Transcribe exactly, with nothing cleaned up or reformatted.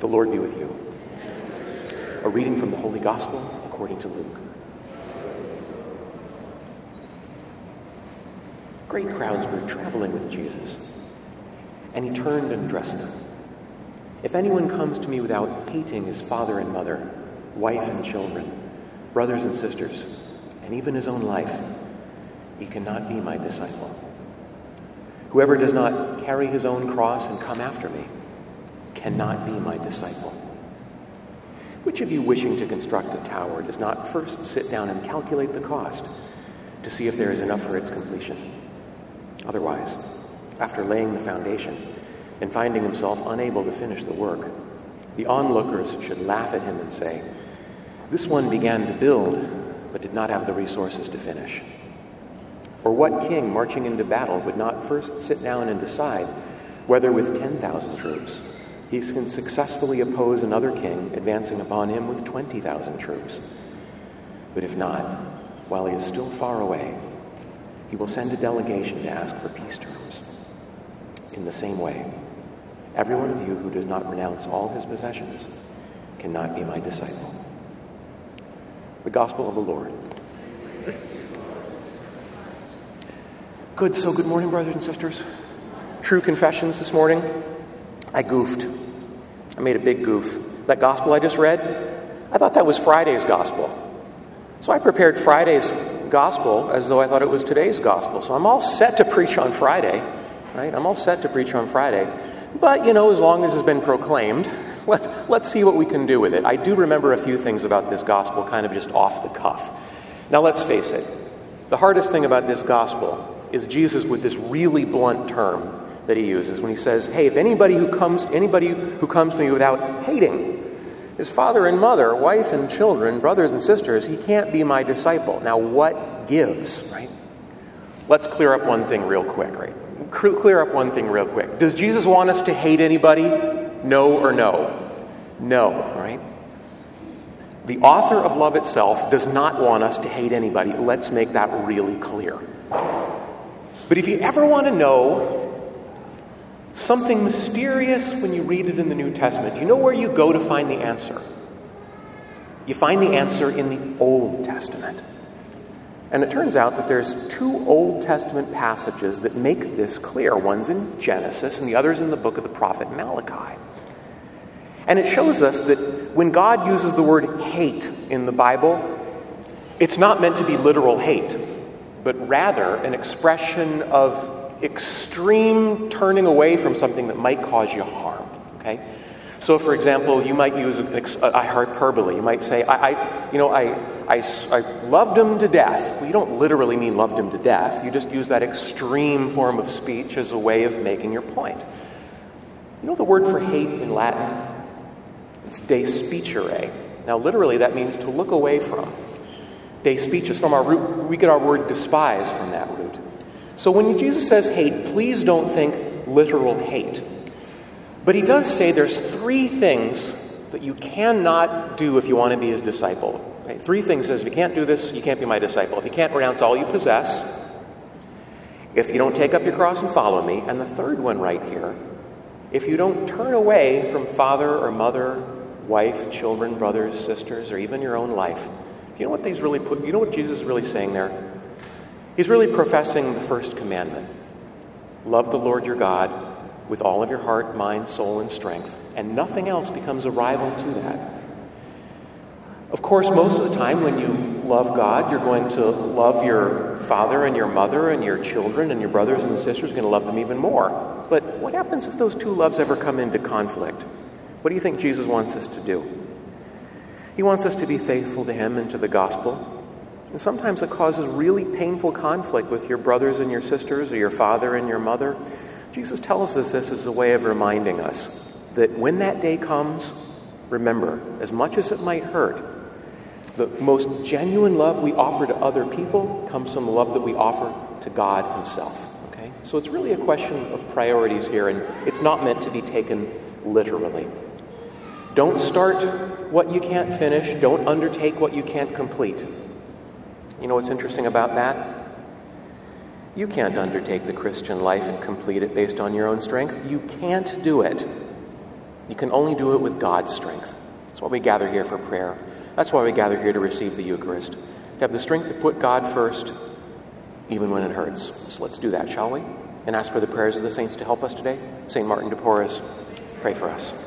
The Lord be with you. A reading from the Holy Gospel according to Luke. Great crowds were traveling with Jesus, and he turned and addressed them. If anyone comes to me without hating his father and mother, wife and children, brothers and sisters, and even his own life, he cannot be my disciple. Whoever does not carry his own cross and come after me cannot be my disciple. Which of you wishing to construct a tower does not first sit down and calculate the cost to see if there is enough for its completion? Otherwise, after laying the foundation and finding himself unable to finish the work, the onlookers should laugh at him and say, "This one began to build, but did not have the resources to finish." Or what king marching into battle would not first sit down and decide whether with ten thousand troops he can successfully oppose another king advancing upon him with twenty thousand troops? But if not, while he is still far away, he will send a delegation to ask for peace terms. In the same way, every one of you who does not renounce all his possessions cannot be my disciple. The Gospel of the Lord. Good, so good morning, brothers and sisters. True confessions this morning. I goofed. I made a big goof. That gospel I just read, I thought that was Friday's gospel. So I prepared Friday's gospel as though I thought it was today's gospel. So I'm all set to preach on Friday, right? I'm all set to preach on Friday. But, you know, as long as it's been proclaimed, let's, let's see what we can do with it. I do remember a few things about this gospel kind of just off the cuff. Now, let's face it. The hardest thing about this gospel is Jesus with this really blunt term that he uses when he says, hey, if anybody who comes anybody who comes to me without hating his father and mother, wife and children, brothers and sisters, he can't be my disciple. Now, what gives, right? Let's clear up one thing real quick, right? Clear up one thing real quick. Does Jesus want us to hate anybody? No or no? No, right? The author of love itself does not want us to hate anybody. Let's make that really clear. But if you ever want to know something mysterious when you read it in the New Testament, you know where you go to find the answer? You find the answer in the Old Testament. And it turns out that there's two Old Testament passages that make this clear. One's in Genesis and the other's in the book of the prophet Malachi. And it shows us that when God uses the word hate in the Bible, it's not meant to be literal hate, but rather an expression of extreme turning away from something that might cause you harm. Okay, so for example, you might use a, a hyperbole. You might say, "I, I you know, I, I, I loved him to death." Well, you don't literally mean loved him to death. You just use that extreme form of speech as a way of making your point. You know the word for hate in Latin? It's despicere. Now, literally, that means to look away from. Despeech is from our root. We get our word despise from that root. So when Jesus says hate, please don't think literal hate. But he does say there's three things that you cannot do if you want to be his disciple. Right? Three things says, if you can't do this, you can't be my disciple. If you can't renounce all you possess, if you don't take up your cross and follow me, and the third one right here, if you don't turn away from father or mother, wife, children, brothers, sisters, or even your own life. You know what these really put, you know what Jesus is really saying there? He's really professing the first commandment. Love the Lord your God with all of your heart, mind, soul, and strength. And nothing else becomes a rival to that. Of course, most of the time when you love God, you're going to love your father and your mother and your children and your brothers and sisters. You're going to love them even more. But what happens if those two loves ever come into conflict? What do you think Jesus wants us to do? He wants us to be faithful to him and to the gospel. And sometimes it causes really painful conflict with your brothers and your sisters or your father and your mother. Jesus tells us this as a way of reminding us that when that day comes, remember, as much as it might hurt, the most genuine love we offer to other people comes from the love that we offer to God himself. Okay? So it's really a question of priorities here, and it's not meant to be taken literally. Don't start what you can't finish. Don't undertake what you can't complete. You know what's interesting about that? You can't undertake the Christian life and complete it based on your own strength. You can't do it. You can only do it with God's strength. That's why we gather here for prayer. That's why we gather here to receive the Eucharist. To have the strength to put God first, even when it hurts. So let's do that, shall we? And ask for the prayers of the saints to help us today. Saint Martin de Porres, pray for us.